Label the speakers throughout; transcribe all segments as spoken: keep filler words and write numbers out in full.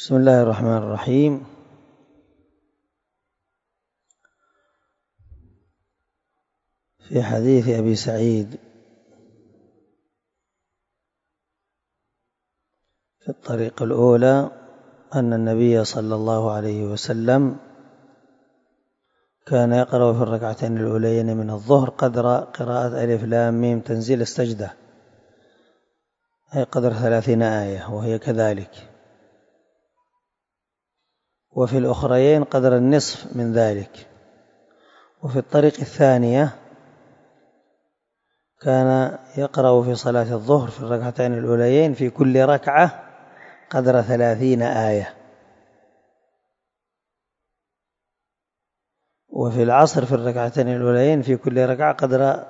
Speaker 1: بسم الله الرحمن الرحيم. في حديث أبي سعيد في الطريق الأولى أن النبي صلى الله عليه وسلم كان يقرأ في الركعتين الأوليين من الظهر قدر قراءة ألف لام ميم تنزيل السجدة، أي قدر ثلاثين آية، وهي كذلك. وفي الأخريين قدر النصف من ذلك. وفي الطريق الثانية كان يقرأ في صلاة الظهر في الركعتين الأوليين في كل ركعة قدر ثلاثين آية. وفي العصر في الركعتين الأوليين في كل ركعة قدر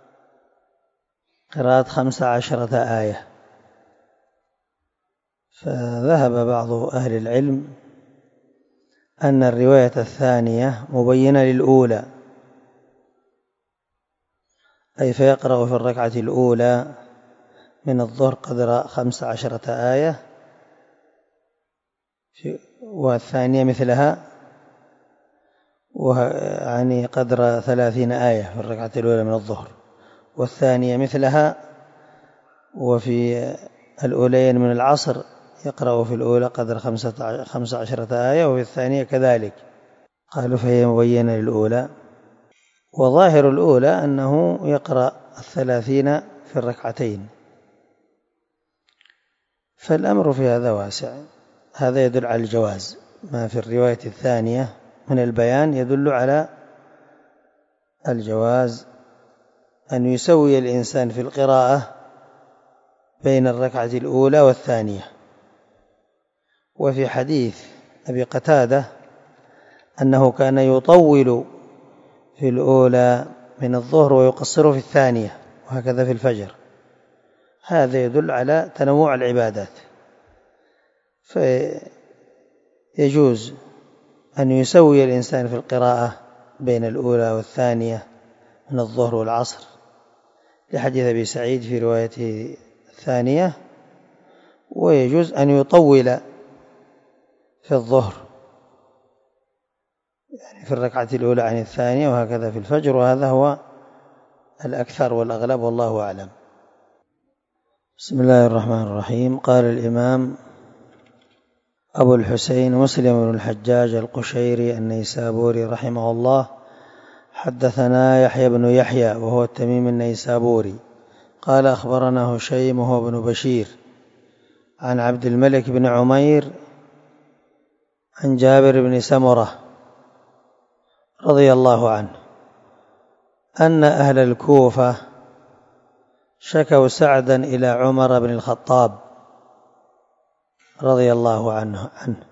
Speaker 1: قراءة خمس عشرة آية. فذهب بعض أهل العلم أن الرواية الثانية مبينة للأولى، أي فيقرأ في الركعة الأولى من الظهر قدر خمس عشرة آية، والثانية مثلها، يعني قدر ثلاثين آية في الركعة الأولى من الظهر، والثانية مثلها. وفي الأولين من العصر يقرأ في الأولى قدر خمس عشرة آية، وفي الثانية كذلك. قالوا فهي مبينة للأولى. وظاهر الأولى أنه يقرأ الثلاثين في الركعتين، فالأمر في هذا واسع. هذا يدل على الجواز. ما في الرواية الثانية من البيان يدل على الجواز أن يسوي الإنسان في القراءة بين الركعة الأولى والثانية. وفي حديث أبي قتادة أنه كان يطول في الأولى من الظهر ويقصر في الثانية، وهكذا في الفجر. هذا يدل على تنوع العبادات، فيجوز أن يسوي الإنسان في القراءة بين الأولى والثانية من الظهر والعصر، لحديث أبي سعيد في روايته الثانية. ويجوز أن يطول في الظهر، يعني في الركعة الأولى عن الثانية، وهكذا في الفجر. وهذا هو الأكثر والأغلب، والله أعلم. بسم الله الرحمن الرحيم. قال الإمام أبو الحسين مسلم بن الحجاج القشيري النيسابوري رحمه الله: حدثنا يحيى بن يحيى وهو التميمي النيسابوري قال أخبرنا هشيم وهو بن بشير عن عبد الملك بن عمير عن جابر بن سمرة رضي الله عنه أن أهل الكوفة شكوا سعدا إلى عمر بن الخطاب رضي الله عنه عنه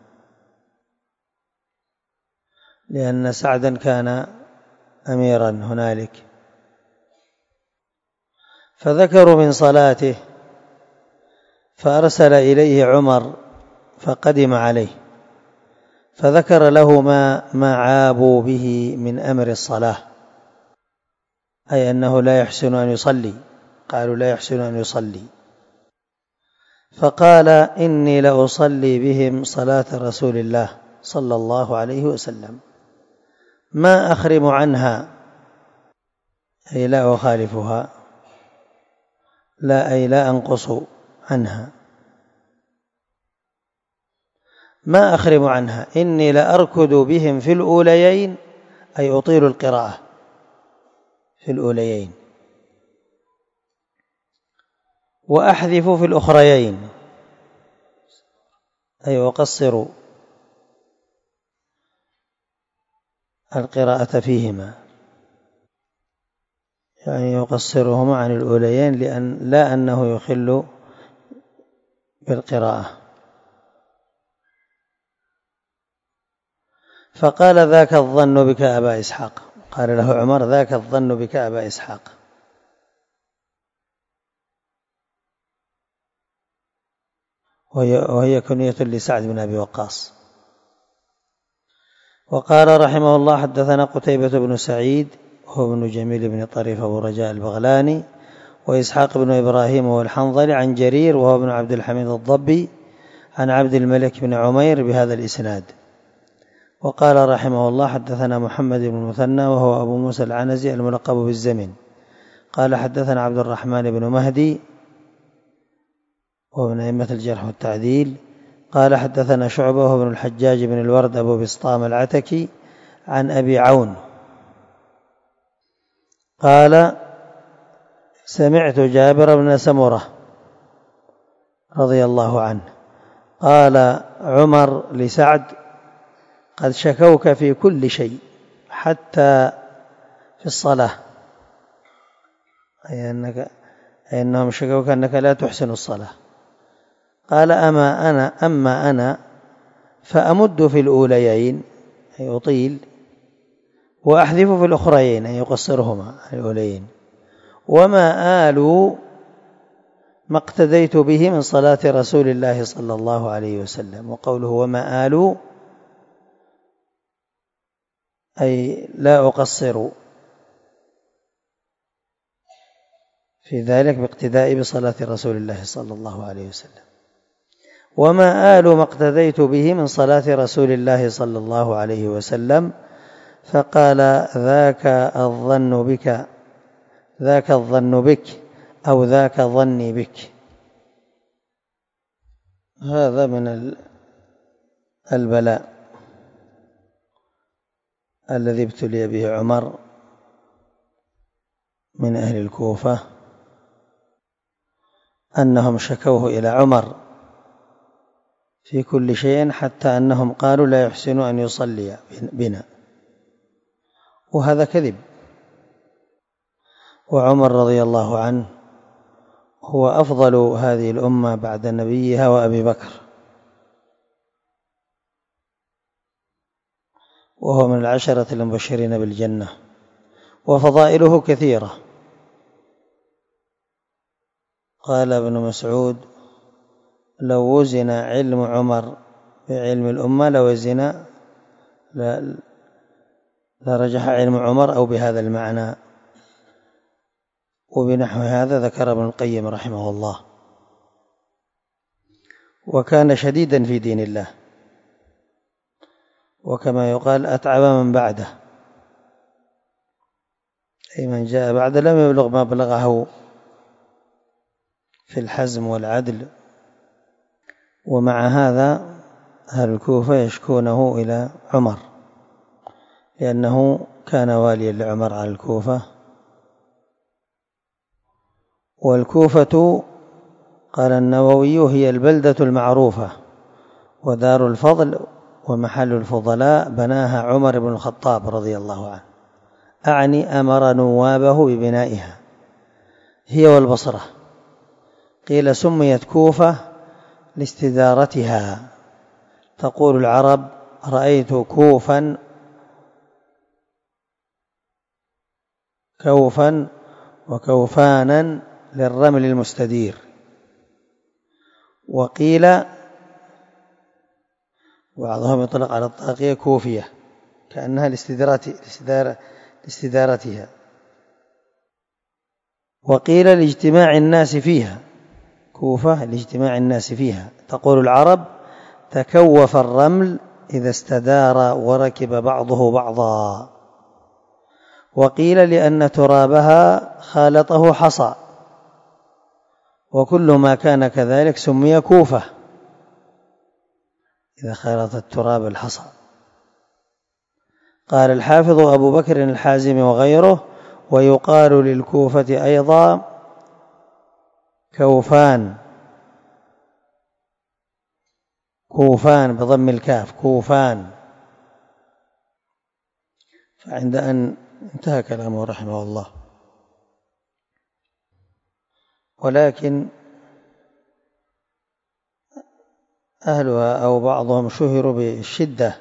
Speaker 1: لأن سعدا كان أميرا هنالك، فذكروا من صلاته، فأرسل إليه عمر فقدم عليه، فذكر له ما ما عابوا به من أمر الصلاة، أي أنه لا يحسن أن يصلي. قالوا لا يحسن أن يصلي. فقال: إني لأصلي بهم صلاة رسول الله صلى الله عليه وسلم ما أخرم عنها، أي لا أخالفها، لا أي لا أنقص عنها، ما أخرم عنها. إني لأركض بهم في الأوليين، أي أطيل القراءة في الأوليين، وأحذف في الأخريين، أي أقصر القراءة فيهما، يعني يقصرهما عن الأوليين، لأن لا أنه يخل بالقراءة. فقال: ذاك الظن بك أبا إسحاق. قال له عمر: ذاك الظن بك أبا إسحاق. وهي كنية لسعد بن أبي وقاص. وقال رحمه الله: حدثنا قتيبة بن سعيد هو ابن جميل بن طريف أبو رجاء البغلاني، وإسحاق بن إبراهيم هو الحنظلي، عن جرير وهو ابن عبد الحميد الضبي، عن عبد الملك بن عمير بهذا الإسناد. وقال رحمه الله حدثنا محمد بن المثنى وهو أبو موسى العنزي الملقب بالزمن قال حدثنا عبد الرحمن بن مهدي وهو من أئمة الجرح والتعديل قال حدثنا شعبة وهو ابن الحجاج بن الورد أبو بسطام العتكي عن أبي عون قال سمعت جابر بن سمرة رضي الله عنه قال عمر لسعد قد شكوك في كل شيء حتى في الصلاة، أي أنك أي أنهم شكوك أنك لا تحسن الصلاة. قال أما أنا أما أنا فأمد في الأوليين أي أطيل وأحذف في الأخريين أي يقصرهما الأوليين، وما آل ما اقتديت به من صلاة رسول الله صلى الله عليه وسلم. وقوله وما آل أي لا أقصر في ذلك باقتداء بصلاة رسول الله صلى الله عليه وسلم. وما آل ما اقتديت به من صلاة رسول الله صلى الله عليه وسلم. فقال ذاك الظن بك ذاك الظن بك أو ذاك ظني بك. هذا من البلاء الذي ابتلي به عمر من أهل الكوفة، أنهم شكوه إلى عمر في كل شيء حتى أنهم قالوا لا يحسن أن يصلي بنا، وهذا كذب. وعمر رضي الله عنه هو أفضل هذه الأمة بعد نبيها وأبي بكر، وهو من العشرة المبشرين بالجنة، وفضائله كثيرة. قال ابن مسعود لو وزن علم عمر بعلم الأمة لوزن لرجح علم عمر أو بهذا المعنى. وبنحو هذا ذكر ابن القيم رحمه الله. وكان شديدا في دين الله، وكما يقال أتعب من بعده، أي من جاء بعد لم يبلغ ما بلغه في الحزم والعدل. ومع هذا أهل الكوفة يشكونه إلى عمر لأنه كان واليا لعمر على الكوفة. والكوفة قال النووي هي البلدة المعروفة ودار الفضل ومحل الفضلاء، بناها عمر بن الخطاب رضي الله عنه، أعني أمر نوابه ببنائها هي والبصرة. قيل سميت كوفة لاستدارتها، تقول العرب رأيت كوفا كوفا وكوفانا للرمل المستدير. وقيل بعضهم يطلق على الطاقية كوفية كأنها لاستدارتها. وقيل لاجتماع الناس فيها، كوفة لاجتماع الناس فيها. تقول العرب تكوف الرمل إذا استدار وركب بعضه بعضا. وقيل لأن ترابها خالطه حصى، وكل ما كان كذلك سمي كوفة إذا خالط التراب الحصى. قال الحافظ أبو بكر الحازمي وغيره ويقال للكوفة أيضا كوفان، كوفان بضم الكاف كوفان. فعند أن انتهى كلامه رحمه الله. ولكن أهلها أو بعضهم شهروا بالشدة،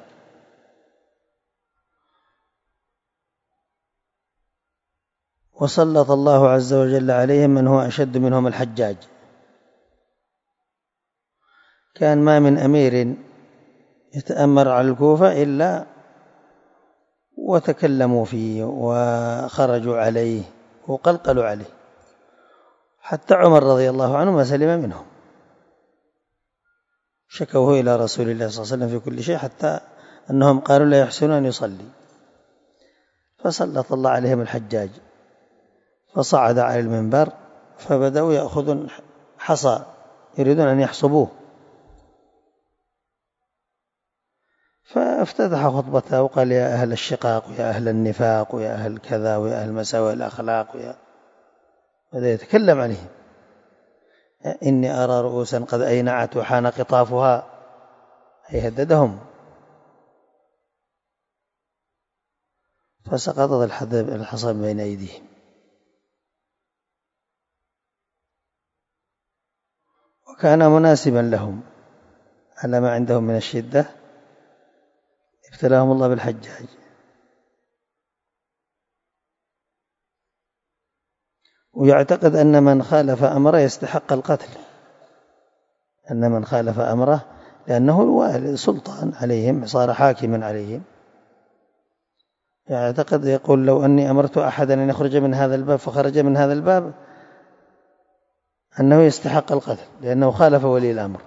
Speaker 1: وسلط الله عز وجل عليهم من هو أشد منهم الحجاج. كان ما من أمير يتأمر على الكوفة إلا وتكلموا فيه وخرجوا عليه وقلقلوا عليه، حتى عمر رضي الله عنه ما سلم منهم. شكوه إلى رسول الله صلى الله عليه وسلم في كل شيء، حتى أنهم قالوا لا يحسن أن يصلي، فسلط الله عليهم الحجاج، فصعد على المنبر فبدأوا يأخذون حصى يريدون أن يحصبوه، فافتتح خطبته وقال: يا أهل الشقاق ويا أهل النفاق ويا أهل كذا ويا أهل مساوئ الأخلاق، ويا بدأ يتكلم عليهم: إني أرى رؤوسا قد أينعت وحان قطافها، أي هددهم. فسقطت الحصى بين أيديهم. وكان مناسبا لهم على ما عندهم من الشدة، ابتلاهم الله بالحجاج. ويعتقد أن من خالف أمره يستحق القتل، أن من خالف أمره، لأنه سلطان عليهم، صار حاكما عليهم. يعتقد يقول: لو أني أمرت أحدا أن يخرج من هذا الباب فخرج من هذا الباب، أنه يستحق القتل لأنه خالف ولي الأمر.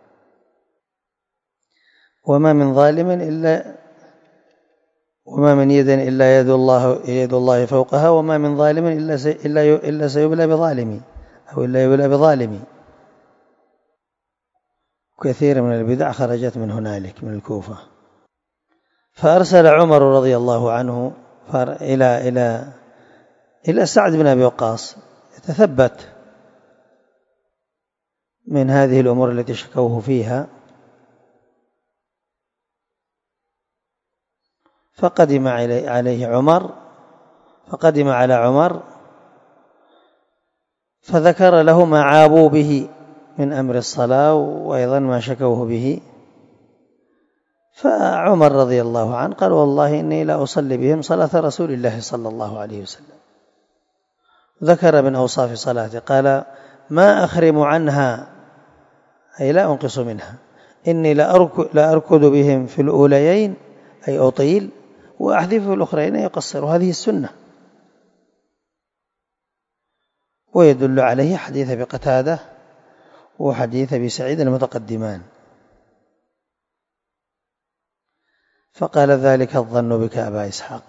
Speaker 1: وما من ظالم إلا وما من يد إلا يد الله يد الله فوقها، وما من ظالم إلا سي إلا إلا سيبلى بظالمي أو إلا يبلى بظالمي. كثير من البدع خرجت من هنالك، من الكوفة. فأرسل عمر رضي الله عنه إلى إلى إلى سعد بن أبي وقاص يتثبت من هذه الأمور التي شكوه فيها، فقدم عليه عمر فقدم على عمر فذكر له ما عابوا به من أمر الصلاة، وأيضا ما شكوه به. فعمر رضي الله عنه قال: والله إني لا أصلي بهم صلاة رسول الله صلى الله عليه وسلم. ذكر من أوصاف صلاته، قال: ما أخرم عنها، أي لا أنقص منها، إني لا أركض بهم في الأوليين، أي أطيل، وأحذف في الأخرين يقصر. هذه السنة. ويدل عليه حديث بقتادة وحديث بسعيد المتقدمان. فقال: ذلك الظن بك أبا إسحاق.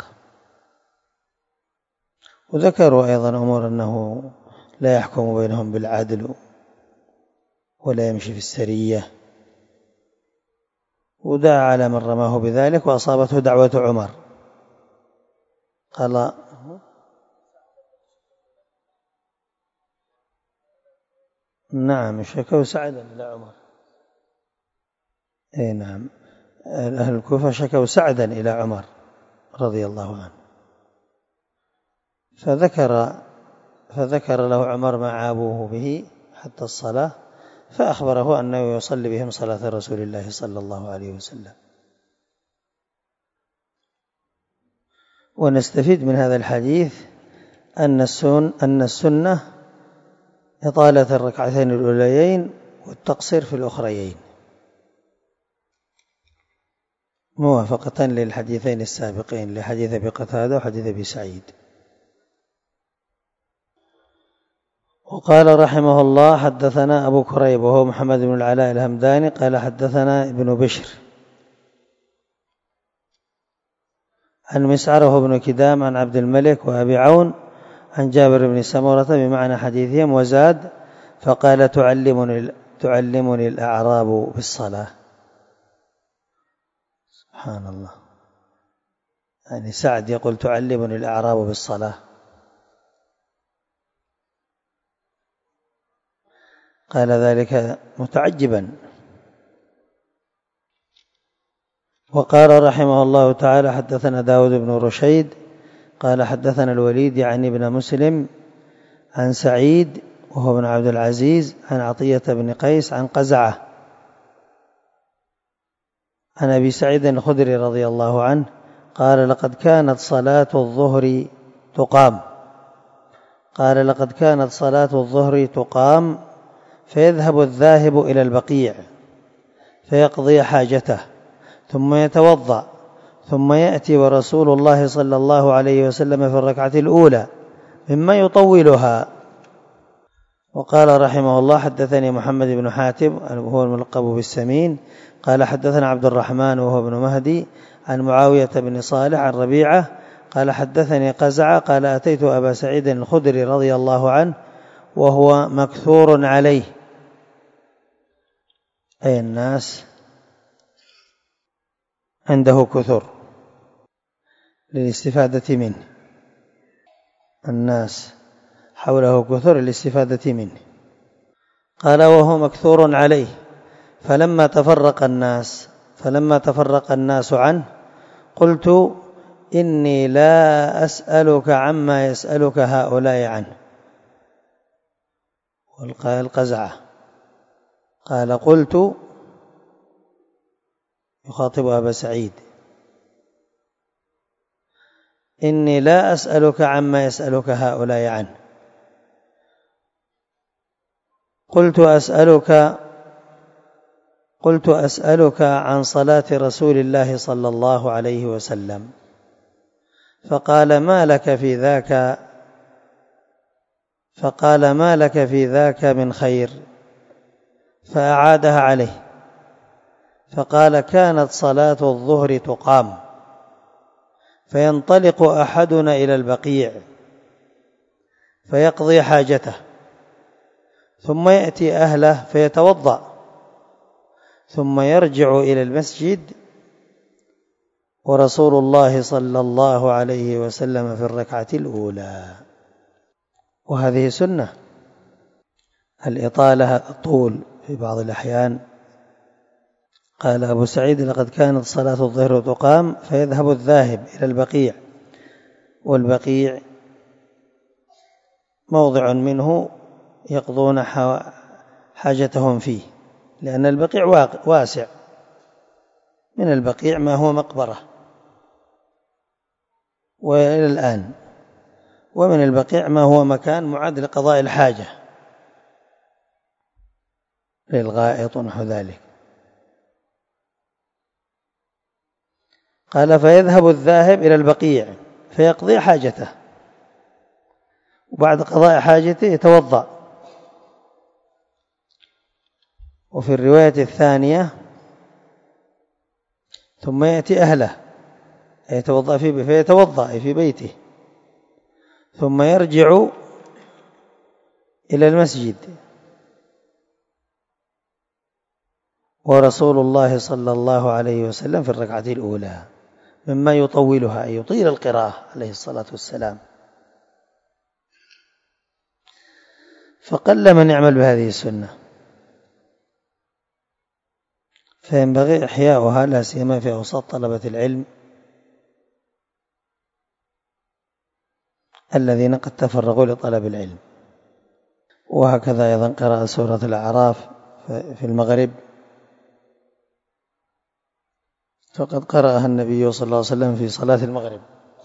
Speaker 1: وذكروا أيضا أمور أنه لا يحكم بينهم بالعدل ولا يمشي في السرية، ودعا على من رماه بذلك، وأصابته دعوة عمر. قال: نعم، شكوا سعدا إلى عمر. أي نعم، أهل الكوفة شكوا سعدا إلى عمر رضي الله عنه، فذكر فذكر له عمر ما عابوه به حتى الصلاة، فأخبره أنه يصلي بهم صلاة رسول الله صلى الله عليه وسلم. ونستفيد من هذا الحديث أن السنة, أن السنة إطالة الركعتين الأوليين والتقصير في الأخريين، موافقة للحديثين السابقين، لحديث أبي قتادة وحديث أبي سعيد. وقال رحمه الله: حدثنا أبو كريب وهو محمد بن العلاء الهمداني قال: حدثنا ابن بشر عن مسعر وهو ابن كدام عن عبد الملك وأبي عون عن جابر بن سمرة بمعنى حديثهم، وزاد: فقال: تعلمني, تعلمني الأعراب بالصلاة. سبحان الله، يعني سعد يقول: تعلمني الأعراب بالصلاة. قال ذلك متعجبا. وقال رحمه الله تعالى: حدثنا داود بن رشيد قال: حدثنا الوليد يعني ابن مسلم عن سعيد وهو بن عبد العزيز عن عطية بن قيس عن قزعة عن أبي سعيد الخدري رضي الله عنه قال: لقد كانت صلاة الظهر تقام قال لقد كانت صلاة الظهر تقام فيذهب الذاهب إلى البقيع فيقضي حاجته ثم يتوضأ ثم يأتي ورسول الله صلى الله عليه وسلم في الركعة الأولى مما يطولها وقال رحمه الله: حدثني محمد بن حاتم وهو الملقب بالسمين قال حدثنا عبد الرحمن وهو ابن مهدي عن معاوية بن صالح عن ربيعة قال حدثني قزعة قال أتيت أبا سعيد الخدري رضي الله عنه وهو مكثور عليه، أي الناس عنده كثر للاستفادة منه، الناس حوله كثر للاستفادة منه. قال وهو مكثور عليه فلما تفرق الناس فلما تفرق الناس عنه قلت إني لا أسألك عما يسألك هؤلاء عنه. والقزعة قال قلت يخاطب أبا سعيد إني لا أسألك عما يسألك هؤلاء عنه، قلت أسألك قلت أسألك عن صلاة رسول الله صلى الله عليه وسلم، فقال ما لك في ذاك فقال ما لك في ذاك من خير، فأعادها عليه فقال كانت صلاة الظهر تقام فينطلق أحدنا إلى البقيع فيقضي حاجته ثم يأتي أهله فيتوضأ ثم يرجع إلى المسجد ورسول الله صلى الله عليه وسلم في الركعة الأولى. وهذه سنة، الإطالة الطول في بعض الأحيان. قال أبو سعيد لقد كانت صلاة الظهر تقام فيذهب الذاهب إلى البقيع، والبقيع موضع منه يقضون حاجتهم فيه، لأن البقيع واسع، من البقيع ما هو مقبرة وإلى الآن، ومن البقيع ما هو مكان معد لقضاء الحاجة للغائط ونحو ذلك. قال فيذهب الذاهب إلى البقيع فيقضي حاجته، وبعد قضاء حاجته يتوضأ. وفي الرواية الثانية ثم يأتي أهله يتوضأ في فيتوضأ في بيته ثم يرجع إلى المسجد ورسول الله صلى الله عليه وسلم في الركعة الأولى، مما يطولها أي يطيل القراءة عليه الصلاة والسلام. فقل من يعمل بهذه السنة، فينبغي إحياؤها لا سيما في أوساط طلبة العلم الذين قد تفرغوا لطلب العلم. وهكذا أيضا قرأ سورة الأعراف في المغرب، فقد قرأها النبي صلى الله عليه وسلم في صلاة المغرب،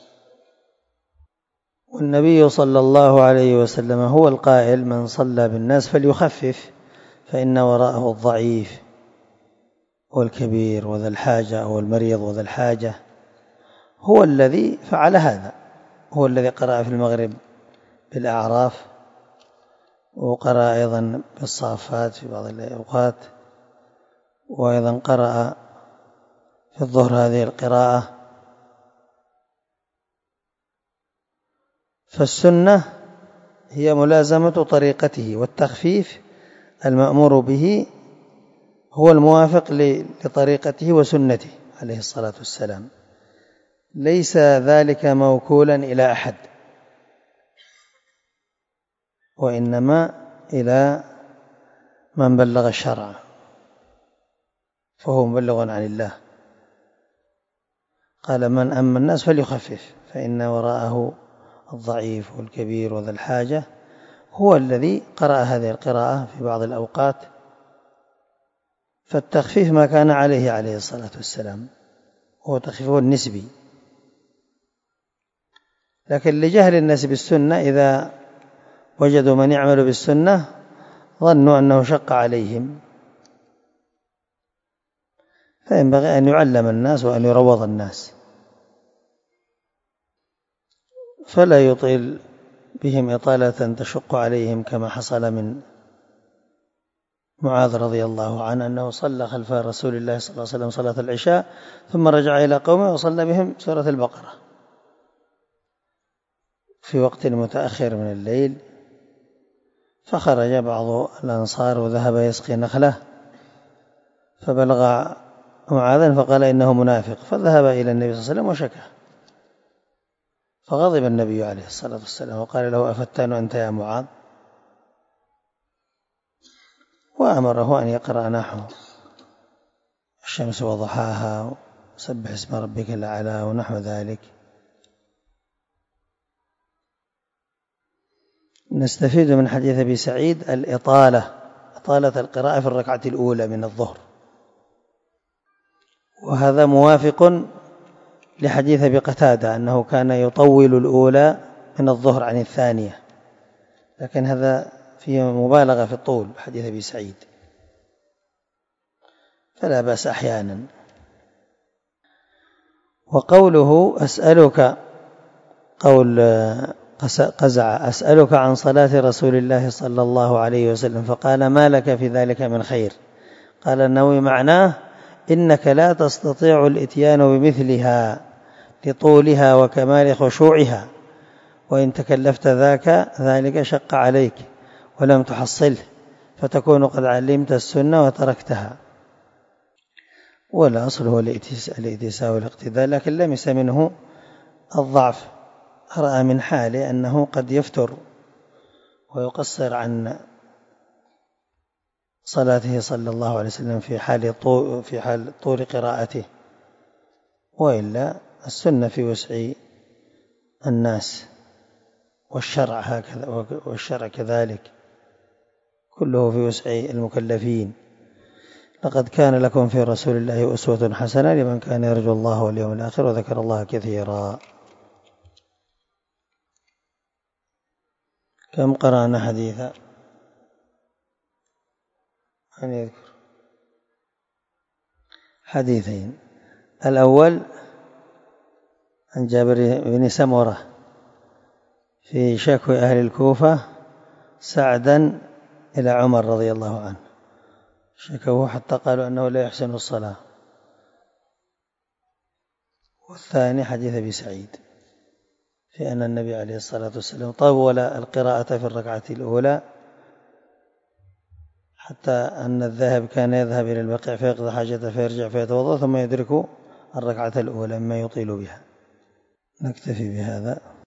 Speaker 1: والنبي صلى الله عليه وسلم هو القائل من صلى بالناس فليخفف فإن وراءه الضعيف والكبير وذا الحاجة أو المريض وذا الحاجة. هو الذي فعل هذا، هو الذي قرأ في المغرب بالأعراف، وقرأ أيضا بالصافات في بعض الأوقات، وأيضا قرأ في الظهر هذه القراءة. فالسنة هي ملازمة طريقته، والتخفيف المأمور به هو الموافق لطريقته وسنته عليه الصلاة والسلام، ليس ذلك موكولا إلى أحد، وإنما إلى من بلغ الشرع فهو مبلغ عن الله. قال من أما الناس فليخفف فإن وراءه الضعيف والكبير وذا الحاجة. هو الذي قرأ هذه القراءة في بعض الأوقات، فالتخفيف ما كان عليه عليه الصلاة والسلام هو تخفيفه النسبي. لكن لجهل الناس بالسنة إذا وجدوا من يعمل بالسنة ظنوا أنه شق عليهم، فينبغي أن يعلم الناس وأن يروض الناس، فلا يطيل بهم إطالة تشق عليهم، كما حصل من معاذ رضي الله عنه أنه صلى خلف رسول الله صلى الله عليه وسلم صلاة العشاء ثم رجع إلى قومه وصلى بهم سورة البقرة في وقت متأخر من الليل، فخرج بعض الأنصار وذهب يسقي نخله فبلغ معاذا فقال إنه منافق، فذهب إلى النبي صلى الله عليه وسلم وشكى، فغضب النبي عليه الصلاة والسلام وقال له: أفتان أنت يا معاذ؟ وأمره أن يقرأ نحو الشمس وضحاها وسبح اسم ربك الأعلى ونحو ذلك. نستفيد من حديث أبي سعيد الإطالة، إطالة القراءة في الركعة الأولى من الظهر، وهذا موافق لحديث أبي قتادة أنه كان يطول الأولى من الظهر عن الثانية، لكن هذا فيه مبالغة في الطول حديث أبي سعيد، فلا بأس أحيانا. وقوله أسألك، قول قزع: أسألك عن صلاة رسول الله صلى الله عليه وسلم، فقال: ما لك في ذلك من خير؟ قال النووي: معناه إنك لا تستطيع الإتيان بمثلها لطولها وكمال خشوعها، وإن تكلفت ذاك ذلك شق عليك ولم تحصله، فتكون قد علمت السنة وتركتها. والأصل هو الاتساع والاقتداء، لكن لمس منه الضعف، رأى من حاله أنه قد يفتر ويقصر عن صلاته صلى الله عليه وسلم في حال طول, في حال طول قراءته، وإلا السنة في وسع الناس، والشرع هكذا، والشرع كذلك كله في وسع المكلفين. لقد كان لكم في رسول الله أسوة حسنة لمن كان يرجو الله واليوم الآخر وذكر الله كثيرا. كم قرأنا حديثا؟ أن يذكر حديثين. الأول عن جابر بن سمرة في شكوى أهل الكوفة سعدا إلى عمر رضي الله عنه، شكوه حتى قالوا أنه لا يحسن الصلاة. والثاني حديث أبي سعيد في أن النبي عليه الصلاة والسلام طول القراءة في الركعة الأولى حتى أن الذاهب كان يذهب إلى البقيع فيقضي حاجته فيرجع فيتوضأ ثم يدرك الركعة الأولى مما يطيل بها. نكتفي بهذا.